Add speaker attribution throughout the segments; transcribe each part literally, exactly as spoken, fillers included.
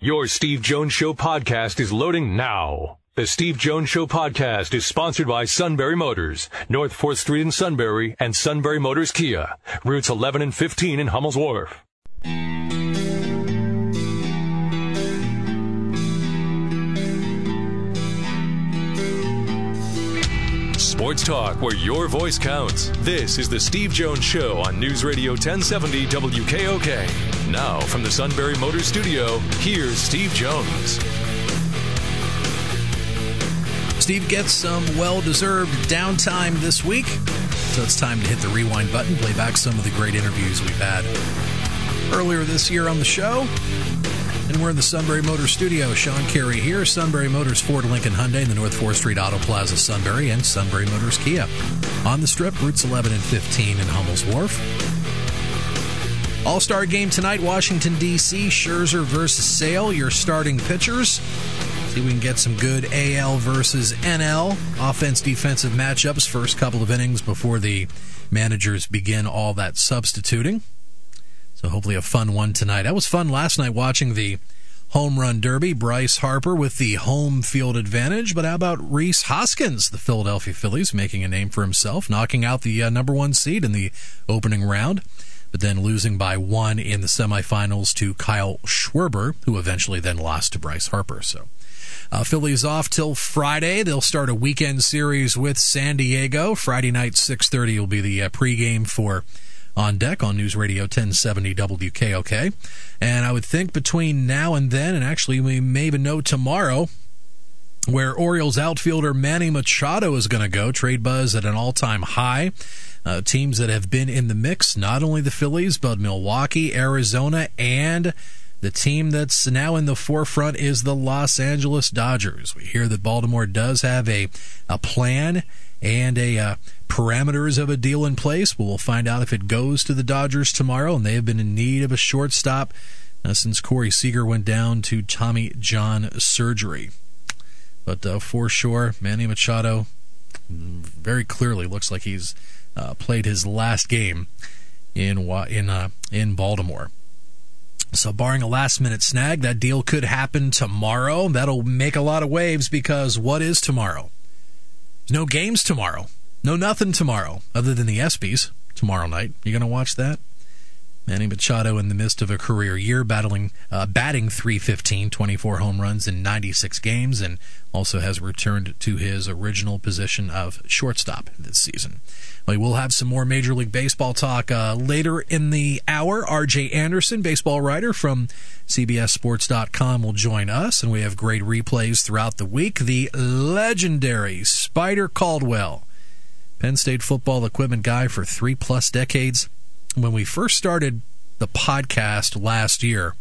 Speaker 1: Your Steve Jones Show podcast is loading now. The Steve Jones Show podcast is sponsored by Sunbury Motors, North fourth Street in Sunbury, and Sunbury Motors Kia, routes eleven and fifteen in Hummel's Wharf. Sports talk where your voice counts. This is the Steve Jones Show on News Radio ten seventy W K O K. Now from the Sunbury Motors Studio, here's Steve Jones.
Speaker 2: Steve gets some well-deserved downtime this week, so it's time to hit the rewind button, play back some of the great interviews we've had earlier this year on the show. And we're in the Sunbury Motors Studio. Sean Carey here, Sunbury Motors, Ford, Lincoln, Hyundai, in the North fourth Street Auto Plaza, Sunbury, and Sunbury Motors Kia. On the Strip, routes eleven and fifteen in Hummel's Wharf. All-Star game tonight, Washington, D C Scherzer versus Sale, your starting pitchers. See if we can get some good A L versus N L offense-defensive matchups first couple of innings before the managers begin all that substituting. So hopefully a fun one tonight. That was fun last night watching the Home Run Derby. Bryce Harper with the home field advantage. But how about Rhys Hoskins, the Philadelphia Phillies, making a name for himself, knocking out the uh, number one seed in the opening round, but then losing by one in the semifinals to Kyle Schwarber, who eventually then lost to Bryce Harper. So uh, Phillies off till Friday. They'll start a weekend series with San Diego. Friday night, six thirty will be the uh, pregame for On Deck on News Radio ten seventy W K O K. And I would think between now and then, and actually we may even know tomorrow, where Orioles outfielder Manny Machado is going to go. Trade buzz at an all-time high. Uh, teams that have been in the mix, not only the Phillies, but Milwaukee, Arizona, and the team that's now in the forefront is the Los Angeles Dodgers. We hear that Baltimore does have a, a plan and a uh, parameters of a deal in place, but we'll find out if it goes to the Dodgers tomorrow, and they have been in need of a shortstop uh, since Corey Seager went down to Tommy John surgery. But uh, for sure, Manny Machado very clearly looks like he's uh, played his last game in in uh, in Baltimore. So barring a last-minute snag, that deal could happen tomorrow. That'll make a lot of waves because what is tomorrow? There's no games tomorrow. No nothing tomorrow other than the ESPYs tomorrow night. You going to watch that? Manny Machado in the midst of a career year, battling, uh, batting three fifteen, twenty-four home runs in ninety-six games, and also has returned to his original position of shortstop this season. We will have some more Major League Baseball talk uh, later in the hour. R J Anderson, baseball writer from C B S Sports dot com, will join us, and we have great replays throughout the week. The legendary Spider Caldwell, Penn State football equipment guy for three-plus decades. When we first started the podcast last year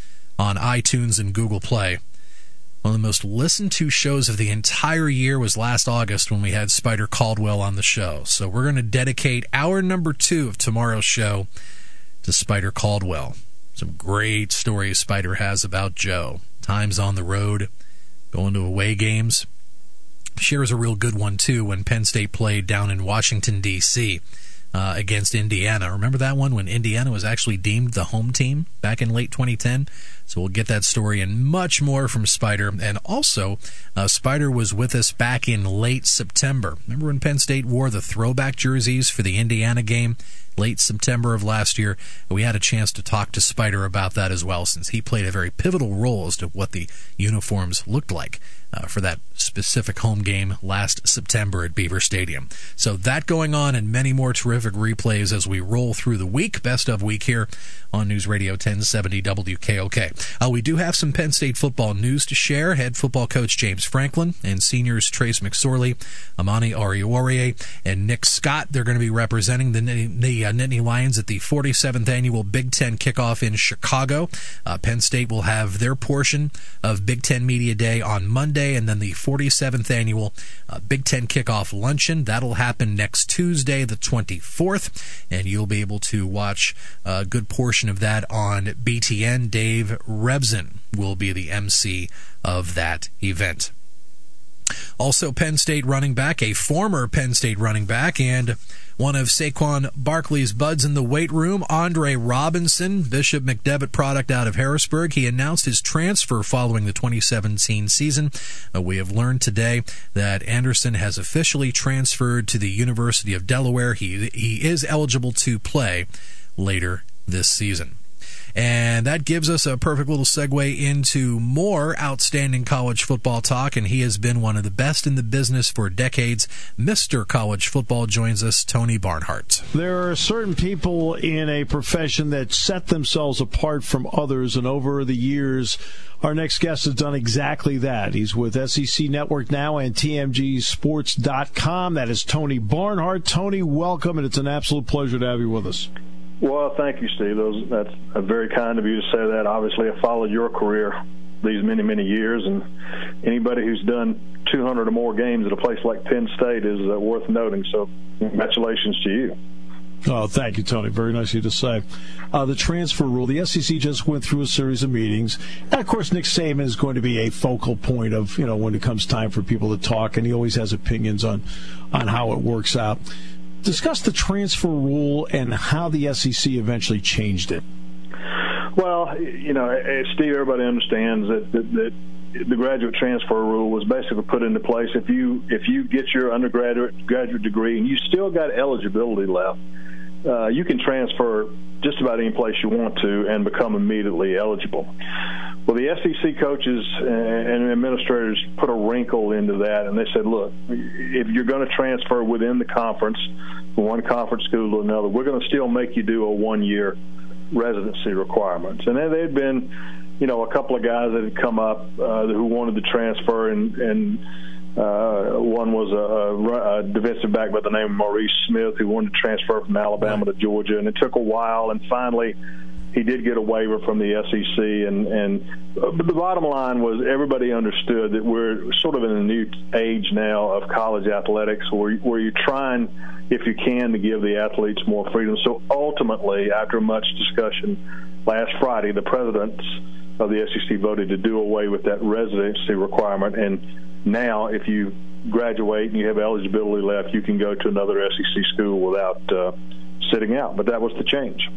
Speaker 2: on iTunes and Google Play, one of the most listened to shows of the entire year was last August when we had Spider Caldwell on the show. So we're going to dedicate hour number two of tomorrow's show to Spider Caldwell. Some great stories Spider has about Joe. Times on the road, going to away games. Shares a real good one, too, when Penn State played down in Washington, D C Uh, against Indiana. Remember that one when Indiana was actually deemed the home team back in late twenty ten? So we'll get that story and much more from Spider. And also, uh, Spider was with us back in late September. Remember when Penn State wore the throwback jerseys for the Indiana game? Late September of last year, we had a chance to talk to Spider about that as well, since he played a very pivotal role as to what the uniforms looked like uh, for that specific home game last September at Beaver Stadium. So that going on and many more terrific replays as we roll through the week. Best of week here on News Radio ten seventy W K O K. Uh, we do have some Penn State football news to share. Head football coach James Franklin and seniors Trace McSorley, Amani Ariyorie, and Nick Scott. They're going to be representing the, the uh, Nittany Lions at the forty-seventh Annual Big Ten Kickoff in Chicago. Uh, Penn State will have their portion of Big Ten Media Day on Monday, and then the forty-seventh Annual uh, Big Ten Kickoff Luncheon. That'll happen next Tuesday, the twenty-fourth, and you'll be able to watch a good portion of that on B T N. Dave Rebson will be the M C of that event. Also, Penn State running back, a former Penn State running back, and one of Saquon Barkley's buds in the weight room, Andre Robinson, Bishop McDevitt product out of Harrisburg. He announced his transfer following the twenty seventeen season. Uh, we have learned today that Anderson has officially transferred to the University of Delaware. He, he is eligible to play later this season. And that gives us a perfect little segue into more outstanding college football talk, and he has been one of the best in the business for decades. Mister College Football joins us, Tony Barnhart.
Speaker 3: There are certain people in a profession that set themselves apart from others, and over the years, our next guest has done exactly that. He's with S E C Network now and T M G sports dot com. That is Tony Barnhart. Tony, welcome, and it's an absolute pleasure to have you with us.
Speaker 4: Well, thank you, Steve. Those, that's uh, very kind of you to say that. Obviously, I followed your career these many, many years, and anybody who's done two hundred or more games at a place like Penn State is uh, worth noting. So congratulations to you.
Speaker 3: Oh, thank you, Tony. Very nice of you to say. Uh, the transfer rule, the S E C just went through a series of meetings. And, of course, Nick Saban is going to be a focal point of, you know, when it comes time for people to talk, and he always has opinions on, on how it works out. Discuss the transfer rule and how the S E C eventually changed it.
Speaker 4: Well, you know, Steve, everybody understands that, that, that the graduate transfer rule was basically put into place. If you if you get your undergraduate graduate degree and you still got eligibility left, uh, you can transfer just about any place you want to and become immediately eligible. Well, the S E C coaches and administrators put a wrinkle into that, and they said, look, if you're going to transfer within the conference, from one conference school to another, we're going to still make you do a one-year residency requirement. And then there had been, you know, a couple of guys that had come up uh, who wanted to transfer, and, and uh, one was a, a defensive back by the name of Maurice Smith who wanted to transfer from Alabama to Georgia, and it took a while, and finally he did get a waiver from the S E C, and, and but the bottom line was everybody understood that we're sort of in a new age now of college athletics where, where you're trying, if you can, to give the athletes more freedom. So ultimately, after much discussion last Friday, the presidents of the S E C voted to do away with that residency requirement, and now if you graduate and you have eligibility left, you can go to another S E C school without uh, sitting out. But that was the change.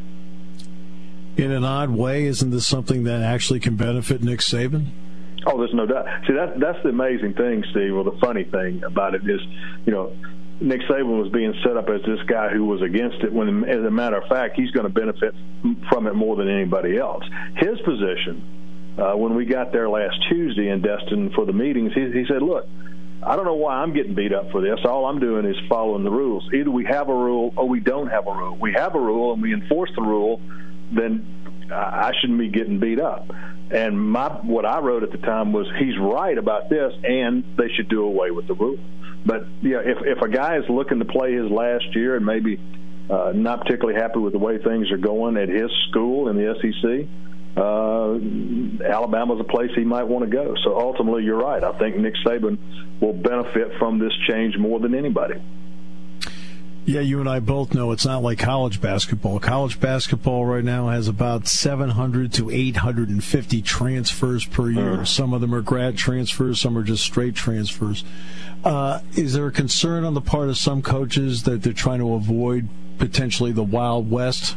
Speaker 3: In an odd way, isn't this something that actually can benefit Nick Saban?
Speaker 4: Oh, there's no doubt. See, that, that's the amazing thing, Steve, or the funny thing about it is, you know, Nick Saban was being set up as this guy who was against it when, as a matter of fact, he's going to benefit from it more than anybody else. His position, uh, when we got there last Tuesday in Destin for the meetings, he, he said, look, I don't know why I'm getting beat up for this. All I'm doing is following the rules. Either we have a rule or we don't have a rule. We have a rule and we enforce the rule, then I shouldn't be getting beat up. And my what I wrote at the time was he's right about this, and they should do away with the rule. But yeah, if if a guy is looking to play his last year and maybe uh, not particularly happy with the way things are going at his school in the S E C, uh, Alabama's a place he might want to go. So ultimately, you're right. I think Nick Saban will benefit from this change more than anybody.
Speaker 3: Yeah, you and I both know it's not like college basketball. College basketball right now has about seven hundred to eight hundred fifty transfers per year. Mm. Some of them are grad transfers, some are just straight transfers. Uh, is there a concern on the part of some coaches that they're trying to avoid potentially the Wild West?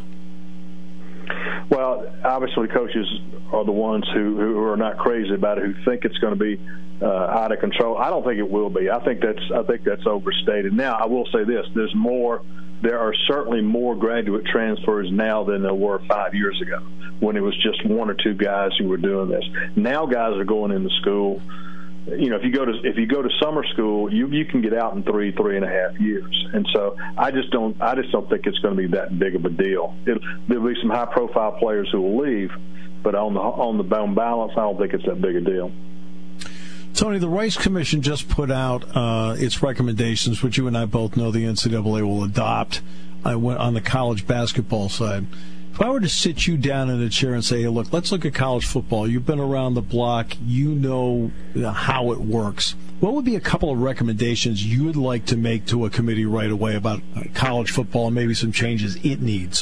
Speaker 4: Well, obviously coaches are the ones who, who are not crazy about it, who think it's going to be uh, out of control. I don't think it will be. I think that's I think that's overstated. Now, I will say this: there's more. There are certainly more graduate transfers now than there were five years ago, when it was just one or two guys who were doing this. Now, guys are going into school. You know, if you go to if you go to summer school, you you can get out in three three and a half years, and so I just don't I just don't think it's going to be that big of a deal. It, there'll be some high profile players who will leave, but on the on the bone balance, I don't think it's that big a deal.
Speaker 3: Tony, the Rice Commission just put out uh, its recommendations, which you and I both know the N C double A will adopt uh, on the college basketball side. If I were to sit you down in a chair and say, hey, look, let's look at college football. You've been around the block. You know how it works. What would be a couple of recommendations you would like to make to a committee right away about college football and maybe some changes it needs?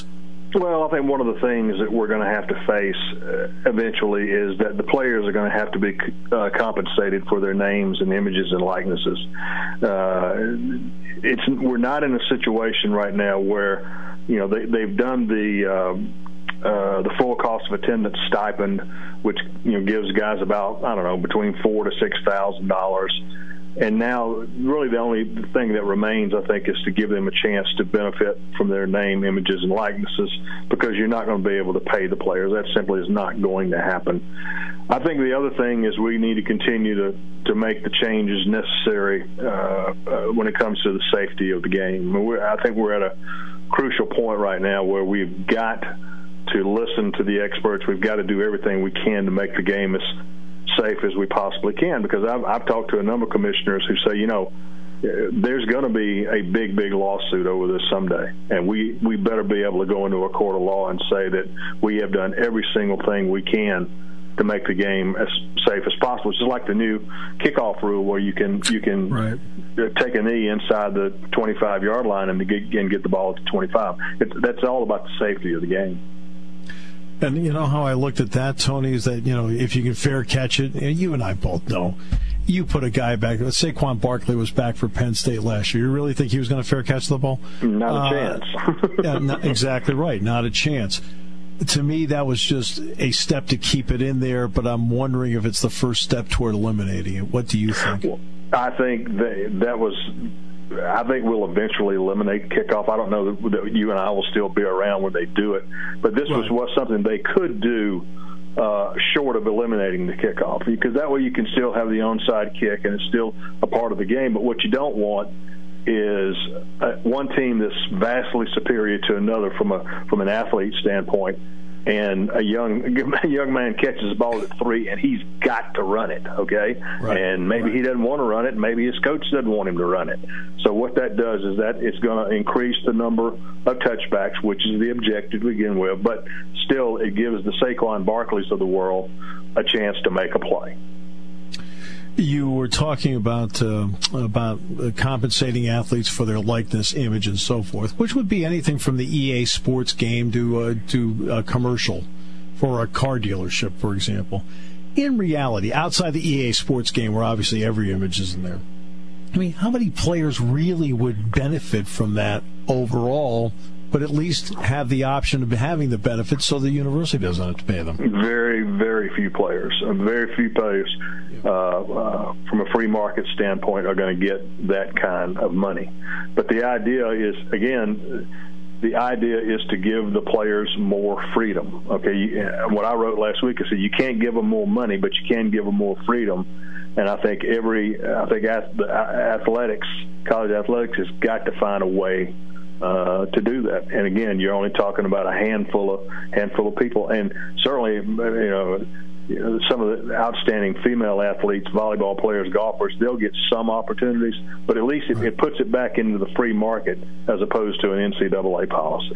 Speaker 4: Well, I think one of the things that we're going to have to face uh, eventually is that the players are going to have to be uh, compensated for their names and images and likenesses. Uh, it's we're not in a situation right now where, you know, they, they've done the um, uh, the full cost of attendance stipend, which, you know, gives guys about, I don't know, between four to six thousand dollars. And now, really, the only thing that remains, I think, is to give them a chance to benefit from their name, images, and likenesses, because you're not going to be able to pay the players. That simply is not going to happen. I think the other thing is we need to continue to, to make the changes necessary uh, uh, when it comes to the safety of the game. I, mean, we're, I think we're at a crucial point right now where we've got to listen to the experts. We've got to do everything we can to make the game as safe as we possibly can, because I've, I've talked to a number of commissioners who say, you know, there's going to be a big, big lawsuit over this someday, and we, we better be able to go into a court of law and say that we have done every single thing we can to make the game as safe as possible. It's just like the new kickoff rule where you can you can
Speaker 3: right.
Speaker 4: take a knee inside the twenty-five yard line and get, and get the ball to twenty-five. It's, that's all about the safety of the game.
Speaker 3: And you know how I looked at that, Tony, is that, you know, if you can fair catch it, and you and I both know, you put a guy back. Saquon Barkley was back for Penn State last year. You really think he was going to fair catch the ball?
Speaker 4: Not a
Speaker 3: uh,
Speaker 4: chance.
Speaker 3: yeah, not, exactly right. Not a chance. To me, that was just a step to keep it in there, but I'm wondering if it's the first step toward eliminating it. What do you think?
Speaker 4: Well, I think that, that was... I think we'll eventually eliminate kickoff. I don't know that you and I will still be around when they do it, but this right. was what something they could do uh, short of eliminating the kickoff, because that way you can still have the onside kick and it's still a part of the game. But what you don't want is uh, one team that's vastly superior to another from a from an athlete standpoint, and a young a young man catches the ball at three, and he's got to run it, okay? Right. And maybe right. he doesn't want to run it, maybe his coach doesn't want him to run it. So what that does is that it's going to increase the number of touchbacks, which is the objective to begin with, but still it gives the Saquon Barkleys of the world a chance to make a play.
Speaker 3: You were talking about uh, about uh, compensating athletes for their likeness, image, and so forth, which would be anything from the E A Sports game to uh, to a commercial for a car dealership, for example. In reality, outside the E A Sports game, where obviously every image is in there, I mean, how many players really would benefit from that overall, but at least have the option of having the benefits so the university doesn't have to pay them?
Speaker 4: Very, very few players. Very few players uh, uh, from a free market standpoint are going to get that kind of money. But the idea is, again, the idea is to give the players more freedom. Okay, what I wrote last week, I said you can't give them more money, but you can give them more freedom. And I think every, I think athletics, college athletics has got to find a way Uh, to do that. And again, you're only talking about a handful of handful of people, and certainly, you know, you know, some of the outstanding female athletes, volleyball players, golfers, they'll get some opportunities, but at least it, it puts it back into the free market as opposed to an N C double A policy.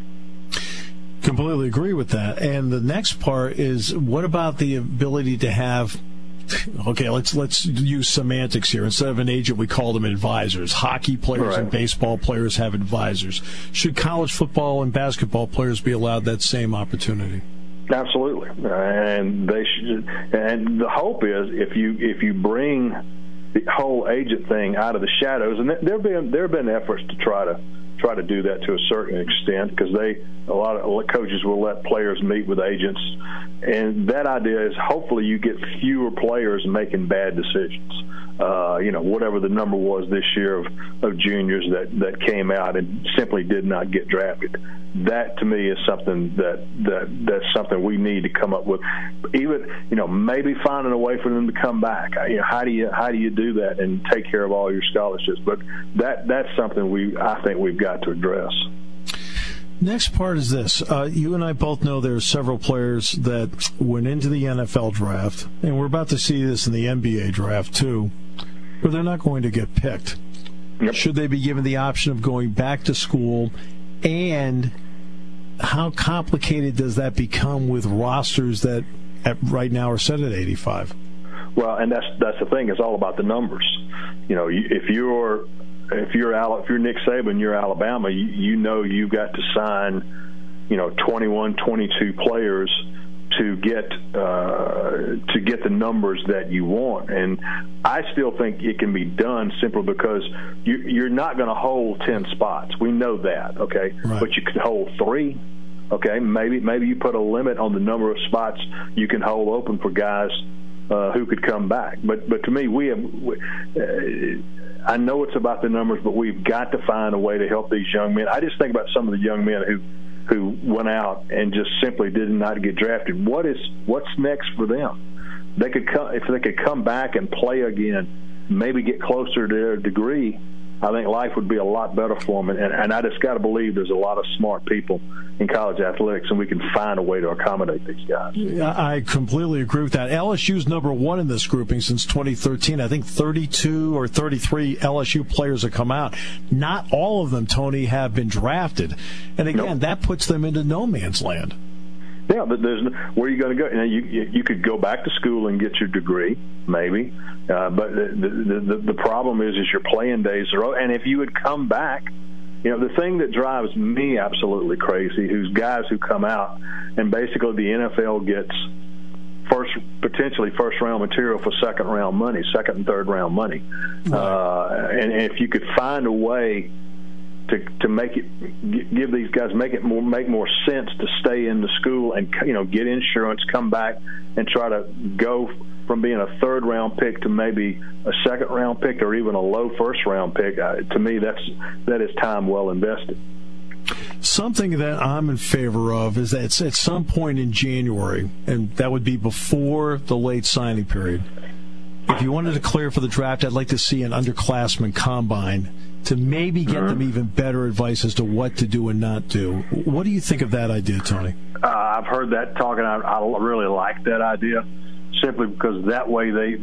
Speaker 3: Completely agree with that. And the next part is, what about the ability to have, okay, let's let's use semantics here. Instead of an agent, we call them advisors. Hockey players
Speaker 4: right.
Speaker 3: and baseball players have advisors. Should college football and basketball players be allowed that same opportunity?
Speaker 4: Absolutely, and they should. And the hope is, if you if you bring the whole agent thing out of the shadows, and there have been there have been efforts to try to try to do that to a certain extent, because they a lot of coaches will let players meet with agents, and that idea is hopefully you get fewer players making bad decisions. Uh, you know, whatever the number was this year of, of juniors that, that came out and simply did not get drafted. That to me is something that, that that's something we need to come up with. Even, you know, maybe finding a way for them to come back. You know, how do you how do you do that and take care of all your scholarships? But that that's something we I think we've got to address.
Speaker 3: Next part is this. Uh, you and I both know there are several players that went into the N F L draft, and we're about to see this in the N B A draft too, where they're not going to get picked. Yep. Should they be given the option of going back to school? And how complicated does that become with rosters that at right now are set at eighty-five?
Speaker 4: Well, and that's that's the thing. It's all about the numbers. You know, if you're If you're if you're Nick Saban, you're Alabama, you, you know you've got to sign you know, twenty-one, twenty-two players to get uh, to get the numbers that you want. And I still think it can be done simply because you, you're not going to hold ten spots. We know that, okay?
Speaker 3: Right.
Speaker 4: But you could hold three, okay? Maybe maybe you put a limit on the number of spots you can hold open for guys uh, who could come back. But but to me, we have. We, uh, I know it's about the numbers, but we've got to find a way to help these young men. I just think about some of the young men who. who went out and just simply did not get drafted. What is what's next for them? They could come, if they could come back and play again, maybe get closer to their degree. I think life would be a lot better for them. And, and I just got to believe there's a lot of smart people in college athletics, and we can find a way to accommodate these guys.
Speaker 3: I completely agree with that. L S U's number one in this grouping since twenty thirteen. I think thirty-two or thirty-three L S U players have come out. Not all of them, Tony, have been drafted. And again, nope. that puts them into no man's land.
Speaker 4: Yeah, but there's where are you going to go? You know, you, you could go back to school and get your degree, maybe. Uh, but the, the the the problem is, is your playing days are over. And if you would come back, you know, the thing that drives me absolutely crazy, who's guys who come out and basically the N F L gets first potentially first round material for second round money, second and third round money. Right. Uh, and, and if you could find a way to to make it give these guys make it more make more sense to stay in the school and, you know, get insurance, come back and try to go from being a third round pick to maybe a second round pick or even a low first round pick, uh, to me that's that is time well invested.
Speaker 3: Something that I'm in favor of is that it's at some point in January, and that would be before the late signing period. If you wanted to clear for the draft, I'd like to see an underclassmen combine to maybe get mm-hmm. them even better advice as to what to do and not do. What do you think of that idea, Tony?
Speaker 4: Uh, I've heard that talk, and I, I really like that idea, simply because that way they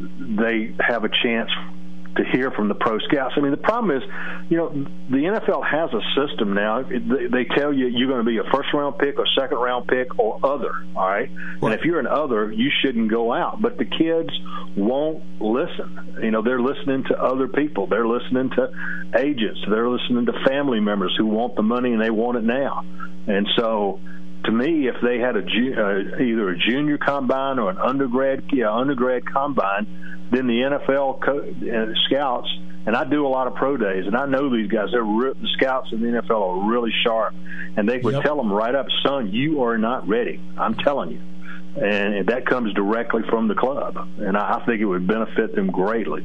Speaker 4: they have a chance to hear from the pro scouts. I mean, the problem is, you know, the N F L has a system now. They, they tell you you're going to be a first-round pick or second-round pick or other, all right? right? And if you're an other, you shouldn't go out. But the kids won't listen. You know, they're listening to other people. They're listening to agents. They're listening to family members who want the money, and they want it now. And so, to me, if they had a uh, either a junior combine or an undergrad, yeah, undergrad combine, then the N F L co- uh, scouts, and I do a lot of pro days, and I know these guys. They're re- the scouts in the N F L are really sharp, and they would yep. tell them right up, son, you are not ready. I'm telling you. And that comes directly from the club, and I think it would benefit them greatly.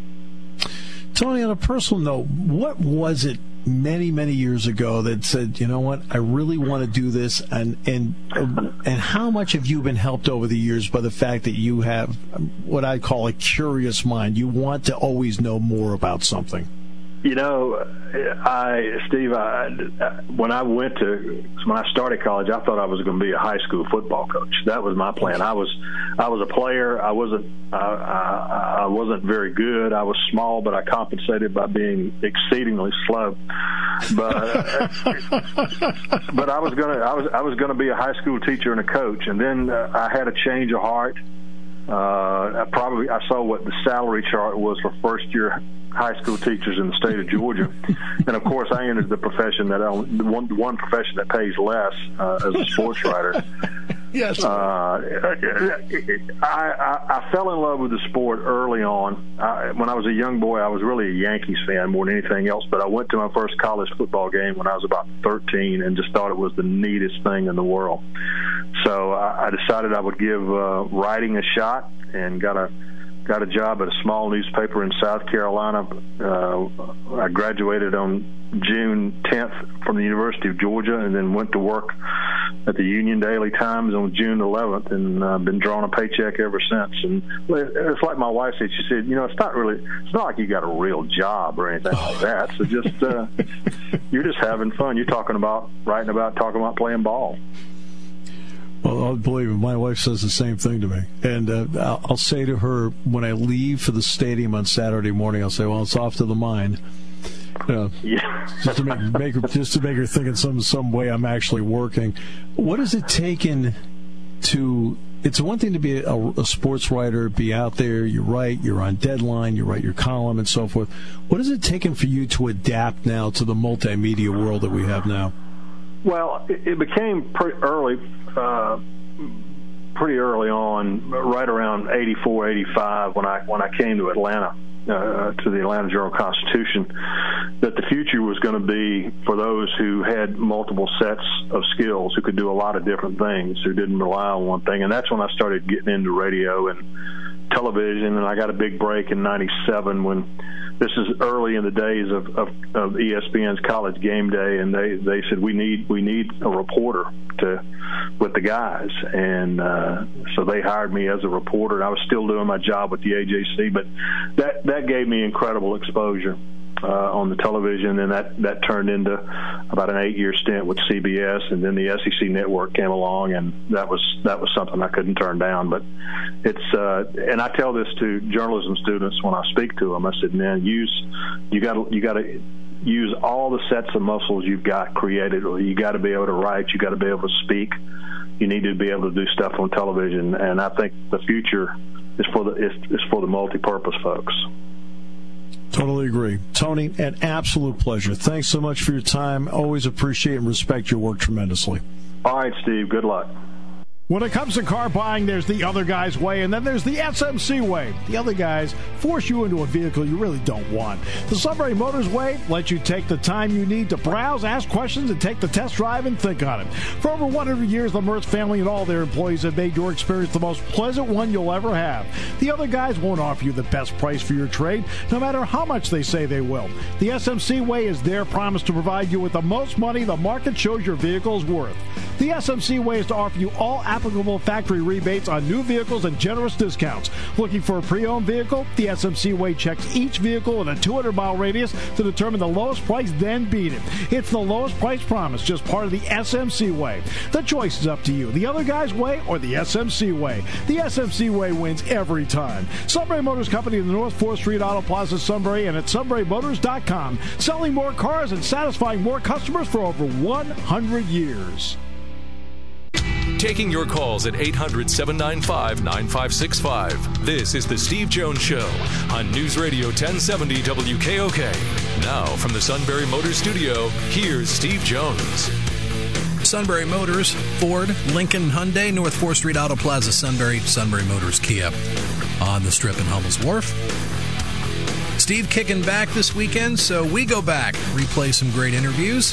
Speaker 3: Tony, on a personal note, what was it many, many years ago that said, you know what, I really want to do this, and and and how much have you been helped over the years by the fact that you have what I call a curious mind? You want to always know more about something.
Speaker 4: You know, I, Steve, I, when I went to, when I started college, I thought I was going to be a high school football coach. That was my plan. I was, I was a player. I wasn't, I, I, I wasn't very good. I was small, but I compensated by being exceedingly slow. But, but I was gonna, I was, I was going to be a high school teacher and a coach. And then uh, I had a change of heart. Uh, I probably, I saw what the salary chart was for first year high school teachers in the state of Georgia, and of course I entered the profession that I, the one, the one profession that pays less uh, as a sports writer.
Speaker 3: Yes.
Speaker 4: Uh, I, I, I fell in love with the sport early on. I, when I was a young boy, I was really a Yankees fan more than anything else, but I went to my first college football game when I was about thirteen and just thought it was the neatest thing in the world. So I, I decided I would give uh, writing a shot and got a got a job at a small newspaper in South Carolina. Uh, I graduated on June tenth from the University of Georgia, and then went to work at the Union Daily Times on June eleventh, and I've uh, been drawing a paycheck ever since. And it's like my wife said. She said, you know, it's not really, it's not like you got a real job or anything like that. So just, uh, you're just having fun. You're talking about, writing about, talking about playing ball.
Speaker 3: Well, I'll believe it. My wife says the same thing to me. And uh, I'll, I'll say to her, when I leave for the stadium on Saturday morning, I'll say, well, it's off to the mine. You know,
Speaker 4: yeah.
Speaker 3: just to make, make her, just to make her think in some some way I'm actually working. What has it taken to? It's one thing to be a, a sports writer, be out there, you write, you're on deadline, you write your column, and so forth. What has it taken for you to adapt now to the multimedia world that we have now?
Speaker 4: Well, it, it became pretty early, uh, pretty early on, right around eighty-four, eighty-five, when I when I came to Atlanta, uh, to the Atlanta Journal-Constitution, that the future was going to be for those who had multiple sets of skills, who could do a lot of different things, who didn't rely on one thing. And that's when I started getting into radio and television, and I got a big break in ninety-seven when this is early in the days of, of, of E S P N's College Game Day, and they, they said we need we need a reporter to with the guys, and uh, so they hired me as a reporter. And I was still doing my job with the A J C, but that that gave me incredible exposure uh, on the television, and that, that turned into about an eight-year stint with C B S, and then the S E C Network came along, and that was that was something I couldn't turn down. But it's uh, and I tell this to journalism students when I speak to them. I said, man, use you got to you got to use all the sets of muscles you've got created. You got to be able to write. You got to be able to speak. You need to be able to do stuff on television. And I think the future is for the is, is for the multi-purpose folks.
Speaker 3: Totally agree. Tony, an absolute pleasure. Thanks so much for your time. Always appreciate and respect your work tremendously.
Speaker 4: All right, Steve. Good luck.
Speaker 5: When it comes to car buying, there's the other guy's way, and then there's the S M C way. The other guys force you into a vehicle you really don't want. The Sunbury Motors way lets you take the time you need to browse, ask questions, and take the test drive and think on it. For over one hundred years, the Mertz family and all their employees have made your experience the most pleasant one you'll ever have. The other guys won't offer you the best price for your trade, no matter how much they say they will. The S M C way is their promise to provide you with the most money the market shows your vehicle is worth. The S M C way is to offer you all applicable factory rebates on new vehicles and generous discounts. Looking for a pre-owned vehicle? The S M C way checks each vehicle in a two hundred mile radius to determine the lowest price, then beat it. It's the lowest price promise, just part of the S M C way. The choice is up to you. The other guy's way or the S M C way. The S M C way wins every time. Sunbury Motors Company in the North fourth Street Auto Plaza, Sunbury, and at sunbury motors dot com. Selling more cars and satisfying more customers for over one hundred years.
Speaker 1: Taking your calls at eight hundred, seven nine five, nine five six five. This is The Steve Jones Show on News Radio ten seventy W K O K. Now, from the Sunbury Motors Studio, here's Steve Jones.
Speaker 2: Sunbury Motors, Ford, Lincoln, Hyundai, North fourth Street Auto Plaza, Sunbury, Sunbury Motors, Kia on the Strip in Hummel's Wharf. Steve kicking back this weekend, so we go back, replay some great interviews.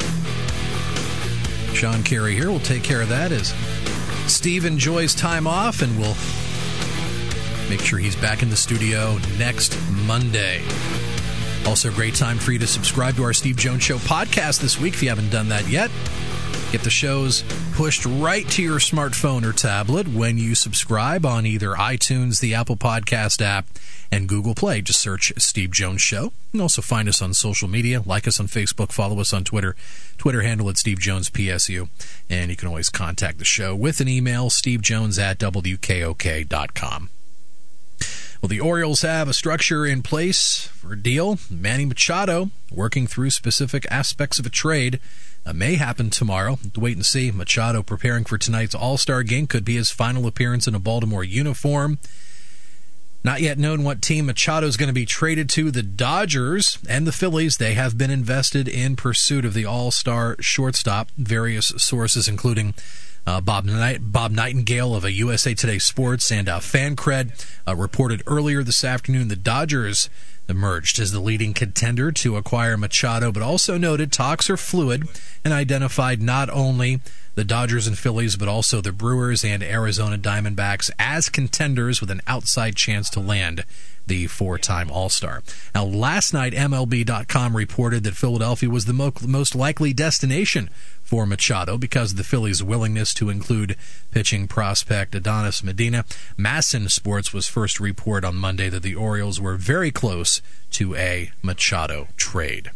Speaker 2: Sean Carey here will take care of that as Steve enjoys time off, and we'll make sure he's back in the studio next Monday. Also, a great time for you to subscribe to our Steve Jones Show podcast this week if you haven't done that yet. Get the shows pushed right to your smartphone or tablet when you subscribe on either iTunes, the Apple Podcast app, and Google Play. Just search Steve Jones Show. You can also find us on social media. Like us on Facebook. Follow us on Twitter. Twitter handle at Steve Jones P S U. And you can always contact the show with an email, stevejones at W K O K dot com. Well, the Orioles have a structure in place for a deal. Manny Machado working through specific aspects of a trade. Uh, may happen tomorrow. To wait and see. Machado preparing for tonight's All-Star game. Could be his final appearance in a Baltimore uniform. Not yet known what team Machado is going to be traded to. The Dodgers and the Phillies, they have been invested in pursuit of the All-Star shortstop. Various sources, including uh, Bob, Night- Bob Nightingale of a U S A Today Sports and uh, FanCred, uh, reported earlier this afternoon the Dodgers emerged as the leading contender to acquire Machado, but also noted talks are fluid and identified not only the Dodgers and Phillies, but also the Brewers and Arizona Diamondbacks as contenders with an outside chance to land the four-time All-Star. Now, last night, M L B dot com reported that Philadelphia was the mo- most likely destination for Machado because of the Phillies' willingness to include pitching prospect Adonis Medina. Masson Sports was first to report on Monday that the Orioles were very close to a Machado trade.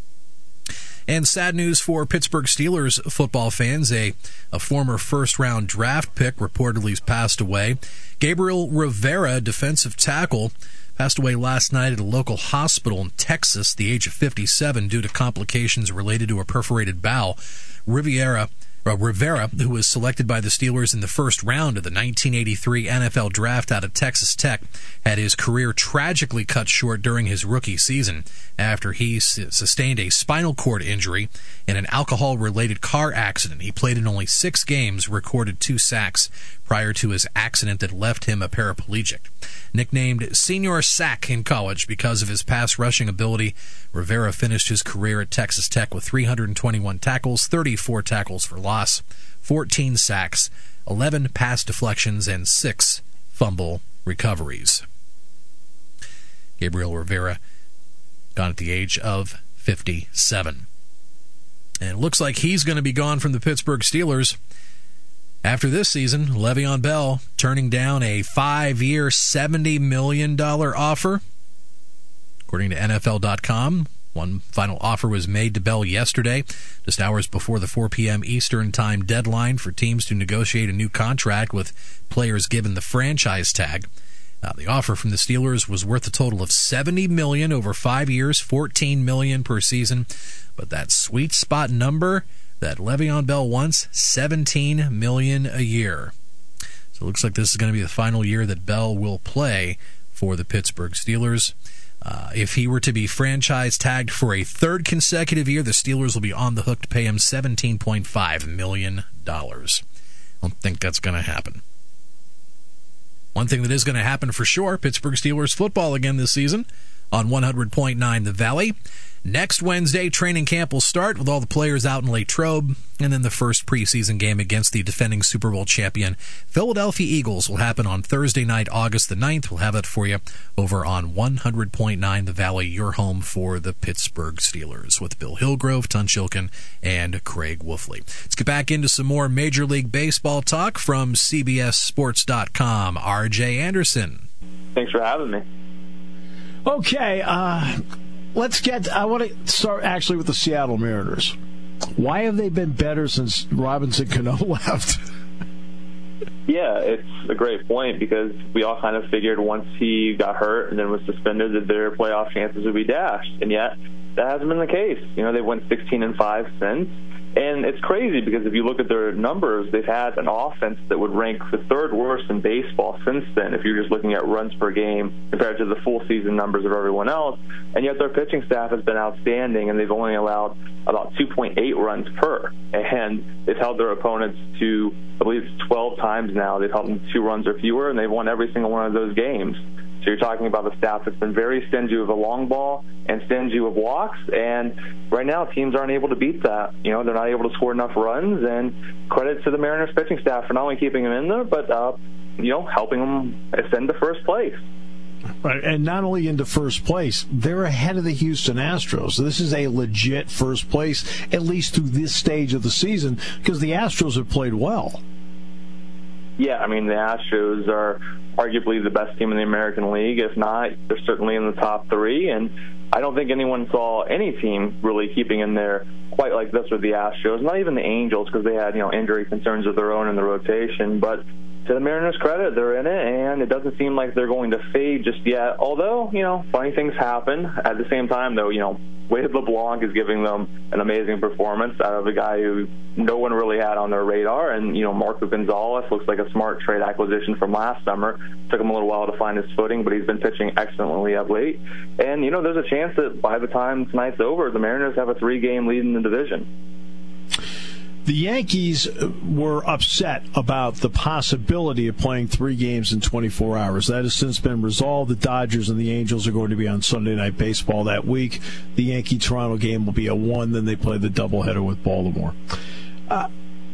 Speaker 2: And sad news for Pittsburgh Steelers football fans. A, a former first-round draft pick reportedly has passed away. Gabriel Rivera, defensive tackle, passed away last night at a local hospital in Texas, the age of fifty-seven, due to complications related to a perforated bowel. Riviera, Rivera, who was selected by the Steelers in the first round of the nineteen eighty-three N F L Draft out of Texas Tech, had his career tragically cut short during his rookie season after he sustained a spinal cord injury in an alcohol-related car accident. He played in only six games, recorded two sacks prior to his accident that left him a paraplegic. Nicknamed Senior Sack in college because of his pass rushing ability, Rivera finished his career at Texas Tech with three hundred twenty-one tackles, thirty-four tackles for loss, fourteen sacks, eleven pass deflections, and six fumble recoveries. Gabriel Rivera gone at the age of fifty-seven. And it looks like he's going to be gone from the Pittsburgh Steelers after this season. Le'Veon Bell turning down a five-year, seventy million dollars offer. According to N F L dot com, one final offer was made to Bell yesterday, just hours before the four p.m. Eastern Time deadline for teams to negotiate a new contract with players given the franchise tag. Uh, the offer from the Steelers was worth a total of seventy million dollars over five years, fourteen million dollars per season. But that sweet spot number that Le'Veon Bell wants, seventeen million dollars a year. So it looks like this is going to be the final year that Bell will play for the Pittsburgh Steelers. Uh, if he were to be franchise tagged for a third consecutive year, the Steelers will be on the hook to pay him seventeen point five million dollars. I don't think that's going to happen. One thing that is going to happen for sure, Pittsburgh Steelers football again this season on one hundred point nine The Valley. Next Wednesday, training camp will start with all the players out in Latrobe, and then the first preseason game against the defending Super Bowl champion Philadelphia Eagles will happen on Thursday night, August the ninth. We'll have that for you over on one hundred point nine The Valley, your home for the Pittsburgh Steelers, with Bill Hillgrove, Tun Chilkin, and Craig Wolfley. Let's get back into some more Major League Baseball talk from C B S Sports dot com. R J Anderson.
Speaker 6: Thanks for having me.
Speaker 3: Okay, uh... Let's get, I want to start actually with the Seattle Mariners. Why have they been better since Robinson Cano left?
Speaker 6: Yeah, it's a great point because we all kind of figured once he got hurt and then was suspended that their playoff chances would be dashed. And yet, that hasn't been the case. You know, they went sixteen and five since. And it's crazy because if you look at their numbers, they've had an offense that would rank the third worst in baseball since then, if you're just looking at runs per game compared to the full season numbers of everyone else. And yet their pitching staff has been outstanding, and they've only allowed about two point eight runs per. And they've held their opponents to, I believe, twelve times now. They've held them to two runs or fewer, and they've won every single one of those games. So you're talking about the staff that's been very stingy with the long ball and stingy with walks, and right now teams aren't able to beat that. You know, they're not able to score enough runs, and credit to the Mariners pitching staff for not only keeping them in there, but, uh, you know, helping them ascend to first place.
Speaker 3: Right, and not only into first place, they're ahead of the Houston Astros. So this is a legit first place, at least through this stage of the season, because the Astros have played well.
Speaker 6: Yeah, I mean, the Astros are arguably the best team in the American League. If not, they're certainly in the top three. And I don't think anyone saw any team really keeping in there quite like this with the Astros. Not even the Angels, because they had, you know, injury concerns of their own in the rotation. But to the Mariners' credit, they're in it, and it doesn't seem like they're going to fade just yet. Although, you know, funny things happen. At the same time, though, you know, Wade LeBlanc is giving them an amazing performance out of a guy who no one really had on their radar. And, you know, Marco Gonzalez looks like a smart trade acquisition from last summer. Took him a little while to find his footing, but he's been pitching excellently of late. And, you know, there's a chance that by the time tonight's over, the Mariners have a three-game lead in the division.
Speaker 3: The Yankees were upset about the possibility of playing three games in twenty-four hours. That has since been resolved. The Dodgers and the Angels are going to be on Sunday Night Baseball that week. The Yankee-Toronto game will be a one. Then they play the doubleheader with Baltimore. Uh,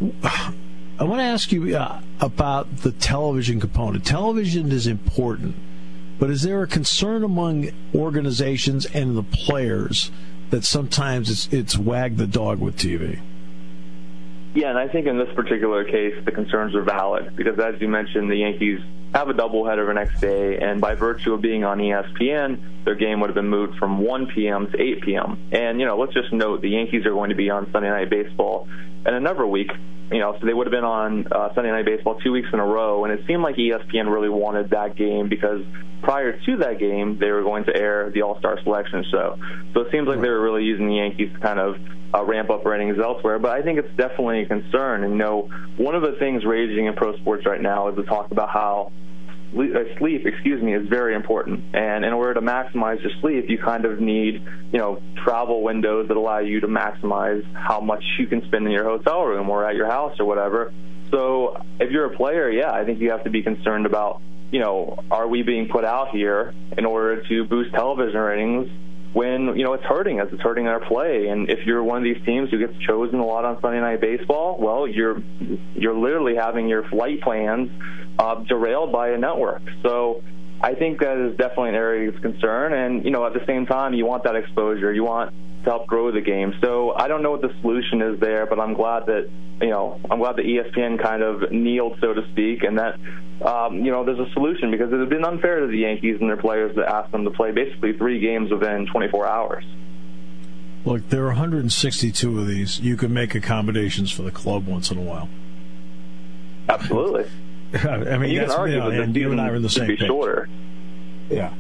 Speaker 3: I want to ask you uh, about the television component. Television is important, but is there a concern among organizations and the players that sometimes it's, it's wag the dog with T V?
Speaker 6: Yeah, and I think in this particular case, the concerns are valid because, as you mentioned, the Yankees have a doubleheader the next day, and by virtue of being on E S P N, their game would have been moved from one p.m. to eight p.m. And, you know, let's just note the Yankees are going to be on Sunday Night Baseball in another week you know, so they would have been on uh, Sunday Night Baseball two weeks in a row, and it seemed like E S P N really wanted that game because prior to that game, they were going to air the All-Star Selection Show. So it seems like they were really using the Yankees to kind of uh, ramp up ratings elsewhere, but I think it's definitely a concern. And, you know, one of the things raging in pro sports right now is to talk about how sleep, excuse me, is very important. And in order to maximize your sleep, you kind of need, you know, travel windows that allow you to maximize how much you can spend in your hotel room or at your house or whatever. So if you're a player, yeah, I think you have to be concerned about, you know, are we being put out here in order to boost television ratings when, you know, it's hurting us, it's hurting our play. And if you're one of these teams who gets chosen a lot on Sunday Night Baseball, well, you're you're literally having your flight plans uh, derailed by a network. So I think that is definitely an area of concern. And, you know, at the same time, you want that exposure. You want to help grow the game. So I don't know what the solution is there, but I'm glad that, you know, I'm glad that E S P N kind of kneeled, so to speak, and that, um, you know, there's a solution because it would have been unfair to the Yankees and their players to ask them to play basically three games within twenty-four hours.
Speaker 3: Look, there are one hundred sixty-two of these. You can make accommodations for the club once in a while.
Speaker 6: Absolutely.
Speaker 3: I mean,
Speaker 6: you can argue
Speaker 3: you know,
Speaker 6: that
Speaker 3: and
Speaker 6: the
Speaker 3: you and I are in the same
Speaker 6: be
Speaker 3: page.
Speaker 6: Shorter.
Speaker 3: Yeah.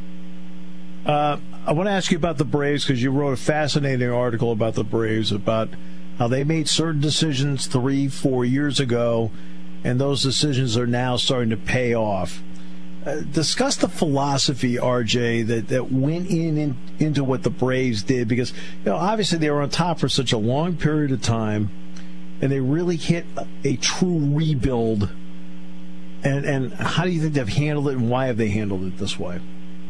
Speaker 3: Uh, I want to ask you about the Braves because you wrote a fascinating article about the Braves, about how they made certain decisions three, four years ago, and those decisions are now starting to pay off. Uh, discuss the philosophy, R J, that, that went in, in into what the Braves did, because, you know, obviously they were on top for such a long period of time, and they really hit a true rebuild. And and how do you think they've handled it, and why have they handled it this way?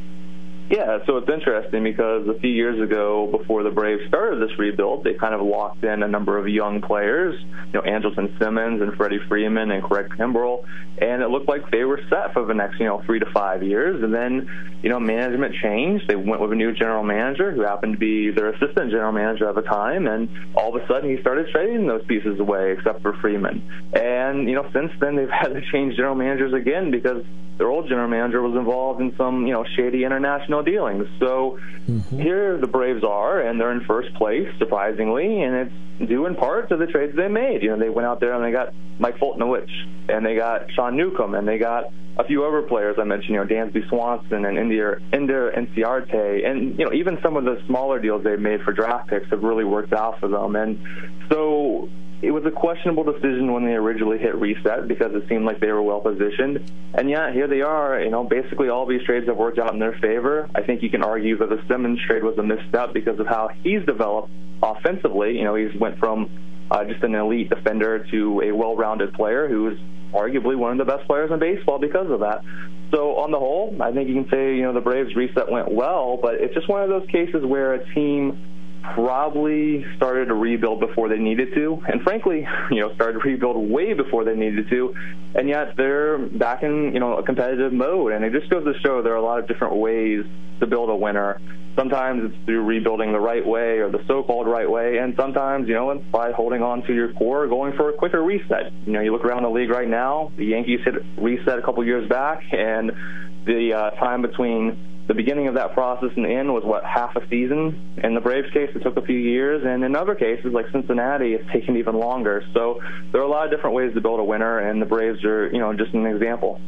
Speaker 6: Yeah, so it's interesting because a few years ago, before the Braves started this rebuild, they kind of locked in a number of young players, you know, Andrelton Simmons and Freddie Freeman and Craig Kimbrell, and it looked like they were set for the next, you know, three to five years. And then, you know, management changed. They went with a new general manager who happened to be their assistant general manager at the time, and all of a sudden he started trading those pieces away, except for Freeman. And, you know, since then they've had to change general managers again because their old general manager was involved in some, you know, shady international dealings. So mm-hmm. here the Braves are, and they're in first place, surprisingly, and it's due in part to the trades they made. You know, they went out there and they got Mike Foltynewicz, and they got Sean Newcomb, and they got a few other players I mentioned, you know, Dansby Swanson and Ender Inciarte, and, you know, even some of the smaller deals they've made for draft picks have really worked out for them. And so it was a questionable decision when they originally hit reset because it seemed like they were well positioned. And yeah, here they are. You know, basically all these trades have worked out in their favor. I think you can argue that the Simmons trade was a misstep because of how he's developed offensively. You know, he's went from uh, just an elite defender to a well-rounded player who is arguably one of the best players in baseball because of that. So on the whole, I think you can say, you know, the Braves reset went well, but it's just one of those cases where a team probably started to rebuild before they needed to, and frankly, you know, started to rebuild way before they needed to, and yet they're back in, you know, a competitive mode. And it just goes to show there are a lot of different ways to build a winner. Sometimes it's through rebuilding the right way or the so-called right way, and sometimes, you know, it's by holding on to your core, going for a quicker reset. You know, you look around the league right now, the Yankees hit reset a couple years back, and the uh, time between the beginning of that process and the end was, what, half a season? In the Braves case, it took a few years, and in other cases, like Cincinnati, it's taken even longer. So there are a lot of different ways to build a winner, and the Braves are, you know, just an example.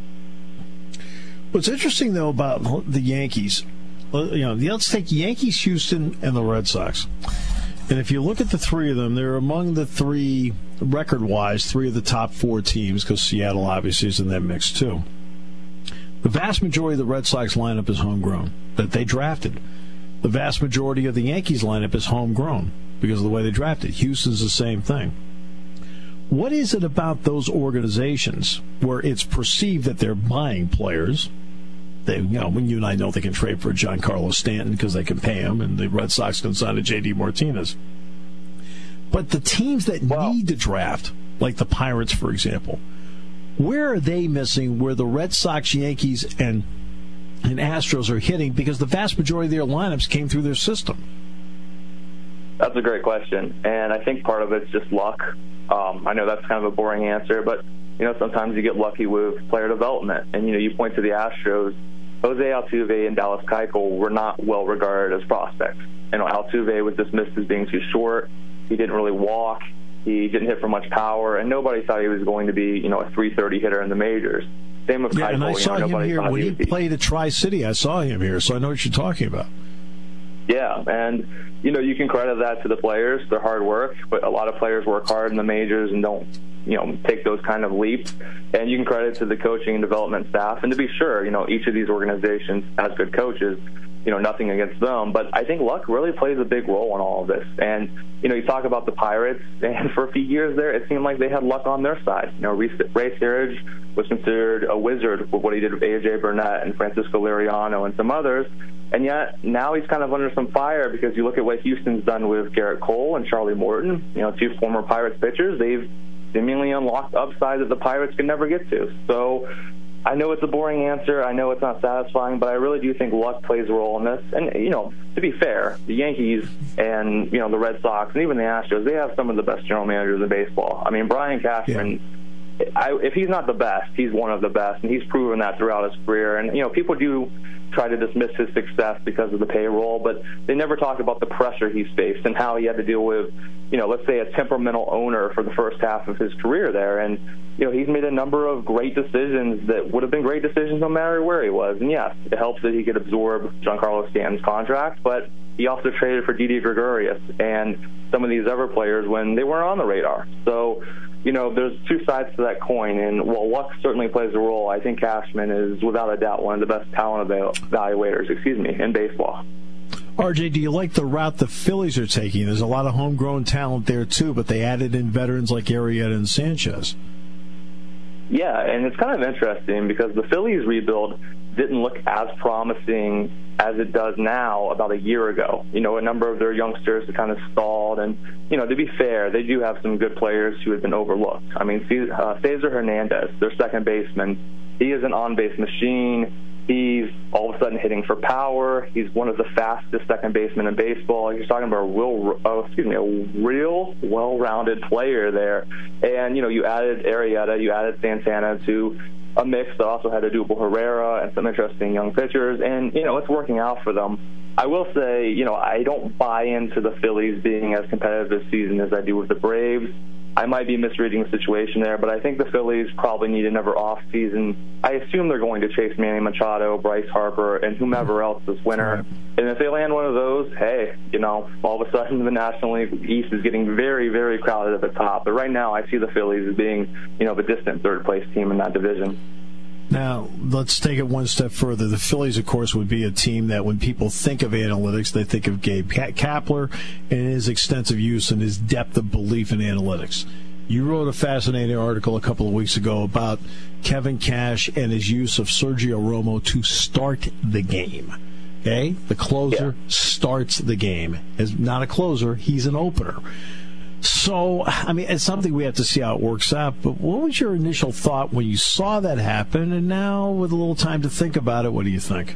Speaker 3: What's interesting, though, about the Yankees, you know, let's take Yankees, Houston, and the Red Sox. And if you look at the three of them, they're among the three, record-wise, three of the top four teams, because Seattle obviously is in that mix, too. The vast majority of the Red Sox lineup is homegrown, that they drafted. The vast majority of the Yankees lineup is homegrown because of the way they drafted. Houston's the same thing. What is it about those organizations where it's perceived that they're buying players? They, you know, when you and I know they can trade for Giancarlo Stanton because they can pay him, and the Red Sox can sign a J D Martinez. But the teams that well, need to draft, like the Pirates, for example, where are they missing where the Red Sox, Yankees, and and Astros are hitting, because the vast majority of their lineups came through their system?
Speaker 6: That's a great question, and I think part of it's just luck. Um, I know that's kind of a boring answer, but, you know, sometimes you get lucky with player development. And, you know, you point to the Astros, Jose Altuve and Dallas Keuchel were not well regarded as prospects. You know, Altuve was dismissed as being too short. He didn't really walk. He didn't hit for much power, and nobody thought he was going to be, you know, a three thirty hitter in the majors. Same with
Speaker 3: yeah,
Speaker 6: Keuchel.
Speaker 3: And I saw
Speaker 6: you know,
Speaker 3: him here when he
Speaker 6: he
Speaker 3: played at Tri-City. I saw him here, so I know what you're talking about.
Speaker 6: Yeah, and, you know, you can credit that to the players, their hard work, but a lot of players work hard in the majors and don't, you know, take those kind of leaps. And you can credit to the coaching and development staff. And to be sure, you know, each of these organizations has good coaches, you know, nothing against them. But I think luck really plays a big role in all of this. And, you know, you talk about the Pirates, and for a few years there, it seemed like they had luck on their side. You know, Ray Searage was considered a wizard with what he did with A J Burnett and Francisco Liriano and some others. And yet now he's kind of under some fire because you look at what Houston's done with Garrett Cole and Charlie Morton, you know, two former Pirates pitchers. They've seemingly unlocked upside that the Pirates could never get to. So I know it's a boring answer. I know it's not satisfying, but I really do think luck plays a role in this. And, you know, to be fair, the Yankees and, you know, the Red Sox and even the Astros, they have some of the best general managers in baseball. I mean, Brian Cashman, yeah. I, if he's not the best, he's one of the best, and he's proven that throughout his career. And, you know, people do try to dismiss his success because of the payroll, but they never talk about the pressure he's faced and how he had to deal with, you know, let's say a temperamental owner for the first half of his career there. And, you know, he's made a number of great decisions that would have been great decisions no matter where he was. And, yes, it helps that he could absorb Giancarlo Stanton's contract, but he also traded for Didi Gregorius and some of these other players when they weren't on the radar. So, you know, there's two sides to that coin, and while luck certainly plays a role, I think Cashman is without a doubt one of the best talent evaluators, excuse me, in baseball.
Speaker 3: R J, do you like the route the Phillies are taking? There's a lot of homegrown talent there, too, but they added in veterans like Arrieta and Sanchez.
Speaker 6: Yeah, and it's kind of interesting because the Phillies rebuild didn't look as promising as it does now about a year ago. You know, a number of their youngsters have kind of stalled, and, you know, to be fair, they do have some good players who have been overlooked. I mean, uh, Cesar Hernandez, their second baseman, he is an on-base machine. He's all of a sudden hitting for power. He's one of the fastest second basemen in baseball. You're talking about a real, oh, excuse me, a real well-rounded player there. And, you know, you added Arrieta, you added Santana to a mix that also had Odubel Herrera and some interesting young pitchers, and, you know, it's working out for them. I will say, you know, I don't buy into the Phillies being as competitive this season as I do with the Braves. I might be misreading the situation there, but I think the Phillies probably need another offseason. I assume they're going to chase Manny Machado, Bryce Harper, and whomever else this winter. And if they land one of those, hey, you know, all of a sudden the National League East is getting very, very crowded at the top. But right now I see the Phillies as being, you know, the distant third-place team in that division.
Speaker 3: Now, let's take it one step further. The Phillies, of course, would be a team that when people think of analytics, they think of Gabe Kapler and his extensive use and his depth of belief in analytics. You wrote a fascinating article a couple of weeks ago about Kevin Cash and his use of Sergio Romo to start the game. Okay? The closer yeah. starts the game. As not a closer, he's an opener. So, I mean, it's something we have to see how it works out, but what was your initial thought when you saw that happen? And now, with a little time to think about it, what do you think?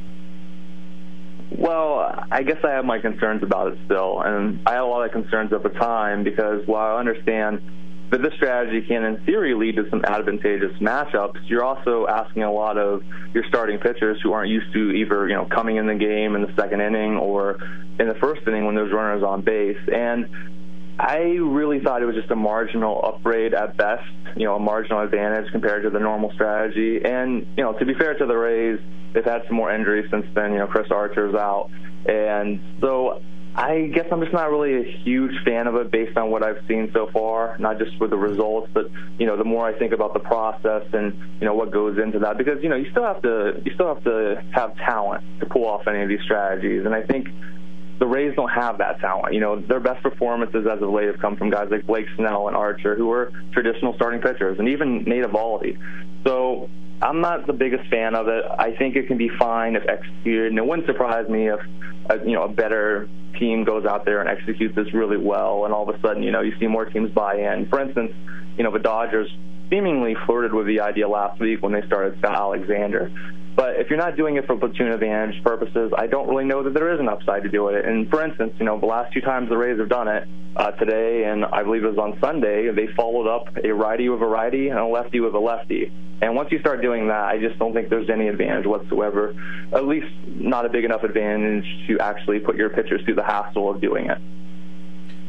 Speaker 6: Well, I guess I have my concerns about it still, and I had a lot of concerns at the time because while I understand that this strategy can, in theory, lead to some advantageous matchups, you're also asking a lot of your starting pitchers who aren't used to either, you know, coming in the game in the second inning or in the first inning when there's runners on base. And I really thought it was just a marginal upgrade at best, you know, a marginal advantage compared to the normal strategy. And, you know, to be fair to the Rays, they've had some more injuries since then. You know, Chris Archer's out. And so I guess I'm just not really a huge fan of it based on what I've seen so far, not just with the results, but, you know, the more I think about the process and, you know, what goes into that. Because, you know, you still have to you still have to have talent to pull off any of these strategies. And I think the Rays don't have that talent. You know, their best performances as of late have come from guys like Blake Snell and Archer, who are traditional starting pitchers, and even Nate Eovaldi. So I'm not the biggest fan of it. I think it can be fine if executed, and it wouldn't surprise me if a, you know, a better team goes out there and executes this really well, and all of a sudden, you know, you see more teams buy in. For instance, you know, the Dodgers seemingly flirted with the idea last week when they started Scott Alexander. But if you're not doing it for platoon advantage purposes, I don't really know that there is an upside to do it. And for instance, you know, the last two times the Rays have done it, uh, today and I believe it was on Sunday, they followed up a righty with a righty and a lefty with a lefty. And once you start doing that, I just don't think there's any advantage whatsoever, at least not a big enough advantage to actually put your pitchers through the hassle of doing it.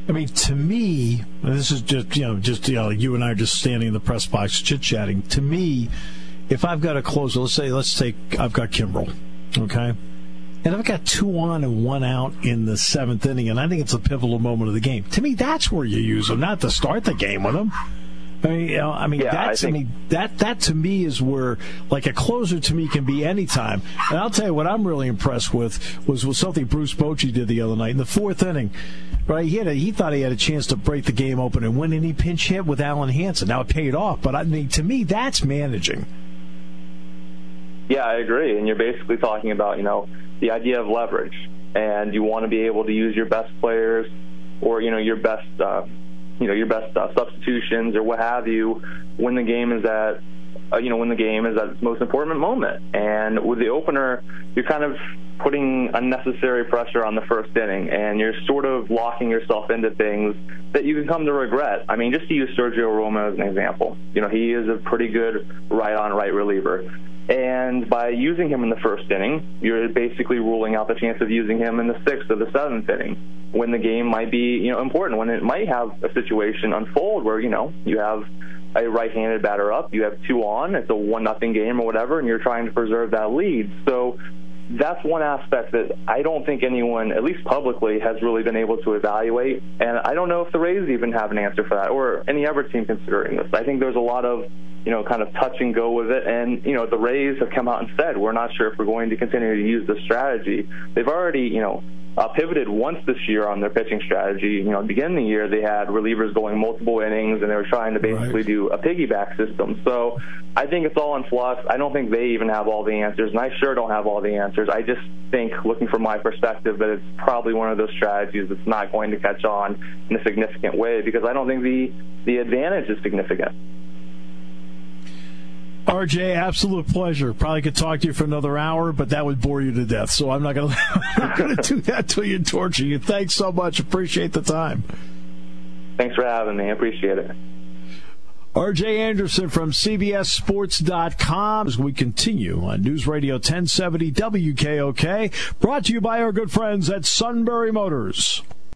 Speaker 3: I mean, to me, this is just, you know, just, you know, you and I are just standing in the press box chit-chatting. To me, if I've got a closer, let's say, let's take, I've got Kimbrel, okay? And I've got two on and one out in the seventh inning, and I think it's a pivotal moment of the game. To me, that's where you use them, not to start the game with them. I mean, you know, I mean,
Speaker 6: yeah,
Speaker 3: that's, I, think... I mean, that, that to me is where, like, a closer to me can be any time. And I'll tell you what I'm really impressed with was, was something Bruce Bochy did the other night in the fourth inning. Right, he had a, he thought he had a chance to break the game open and win, and he pinch hit with Alan Hansen. Now it paid off, but I mean, to me, that's managing.
Speaker 6: Yeah, I agree. And you're basically talking about, you know, the idea of leverage, and you want to be able to use your best players, or you know, your best. Uh, you know, your best uh, substitutions or what have you when the game is at, uh, you know, when the game is at its most important moment. And with the opener, you're kind of putting unnecessary pressure on the first inning, and you're sort of locking yourself into things that you can come to regret. I mean, just to use Sergio Romo as an example, you know, he is a pretty good right-on-right reliever. And by using him in the first inning, you're basically ruling out the chance of using him in the sixth or the seventh inning, when the game might be, you know, important, when it might have a situation unfold where, you know, you have a right-handed batter up, you have two on, it's a one nothing game or whatever, and you're trying to preserve that lead. So that's one aspect that I don't think anyone, at least publicly, has really been able to evaluate. And I don't know if the Rays even have an answer for that, or any other team considering this. I think there's a lot of, you know, kind of touch and go with it. And, you know, the Rays have come out and said, we're not sure if we're going to continue to use this strategy. They've already, you know, uh, pivoted once this year on their pitching strategy. You know, at the beginning of the year, they had relievers going multiple innings, and they were trying to basically right. do a piggyback system. So I think it's all in flux. I don't think they even have all the answers, and I sure don't have all the answers. I just think, looking from my perspective, that it's probably one of those strategies that's not going to catch on in a significant way, because I don't think the, the advantage is significant.
Speaker 3: R J, absolute pleasure. Probably could talk to you for another hour, but that would bore you to death. So I'm not going to do that till you torture you. Thanks so much. Appreciate the time.
Speaker 6: Thanks for having me. I appreciate it.
Speaker 3: R J Anderson from C B S Sports dot com as we continue on News Radio ten seventy W K O K, brought to you by our good friends at Sunbury Motors.